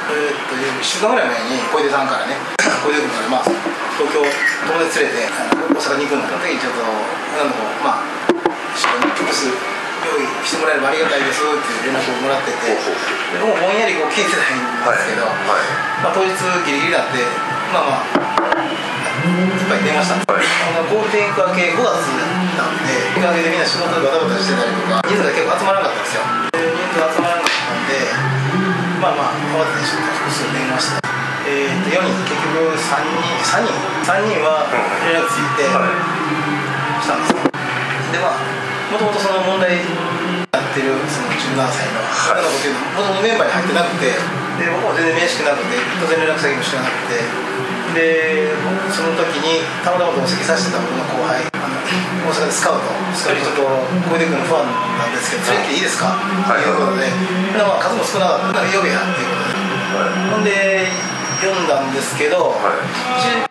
1週間ぐらい前に小出さんからね、小出君から、東京友達連れて大阪に行くの。その時にちょっと一緒に複数用意してもらえればありがたいですっていう連絡をもらってて、でもぼんやり聞いてたんですけど、当日ギリギリになっていっぱい電話したんです。ゴールデンウィーク明け5月なんで、ウィーク明けでみんな仕事でバタバタしてたりとか、人数が結構集まらなかったんですよ。人数が集まらなかったんで、慌てて複数電話して、4人、結局3人は連絡ついてしたんですよ。でもともとその問題になってるその17歳の女の子っていうのはもともとメンバーに入ってなくて、で僕も全然面識なくて、当然連絡先も知らなくて、でその時にたまたま同席させてた僕の後輩、大阪でスカウトちょっと小出君のファンなんですけど連れてきていいですかということで、数も少なかったから呼べやっていうことで、ほんで読んだんですけど、